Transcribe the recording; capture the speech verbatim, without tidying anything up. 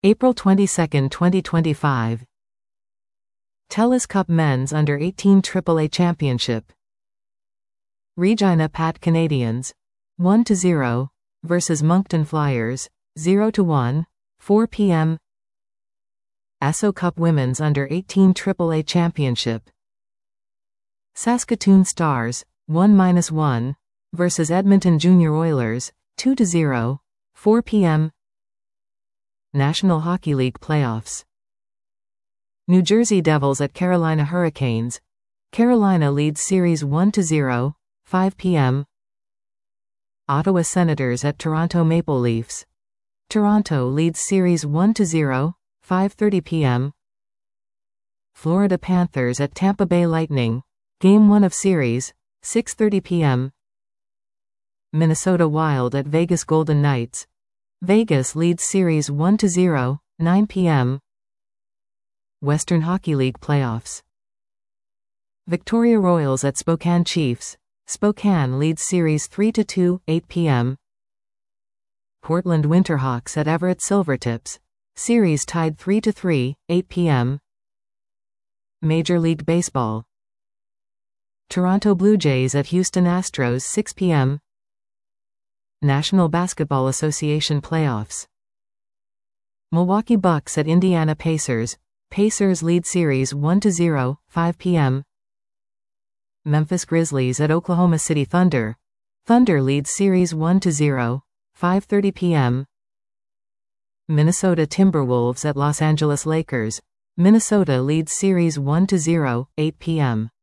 April twenty-second, twenty twenty-five. Telus Cup Men's Under eighteen triple A Championship. Regina Pat Canadians one to zero versus Moncton Flyers zero to one, four p m Asso Cup Women's Under eighteen triple A Championship. Saskatoon Stars one to one versus Edmonton Junior Oilers two to zero, four p m National Hockey League Playoffs. New Jersey Devils at Carolina Hurricanes. Carolina leads series one to zero, five p m Ottawa Senators at Toronto Maple Leafs. Toronto leads series one to zero, five thirty p m Florida Panthers at Tampa Bay Lightning. Game one of series, six thirty p m Minnesota Wild at Vegas Golden Knights. Vegas leads series one to zero, nine p m Western Hockey League Playoffs. Victoria Royals at Spokane Chiefs. Spokane leads series three to two, eight p m Portland Winterhawks at Everett Silvertips. Series tied three to three, eight p m Major League Baseball. Toronto Blue Jays at Houston Astros six p m National Basketball Association Playoffs. Milwaukee Bucks at Indiana Pacers. Pacers lead series one to zero, five p m Memphis Grizzlies at Oklahoma City Thunder. Thunder leads series one to zero, five thirty p m Minnesota Timberwolves at Los Angeles Lakers. Minnesota leads series one to zero, eight p m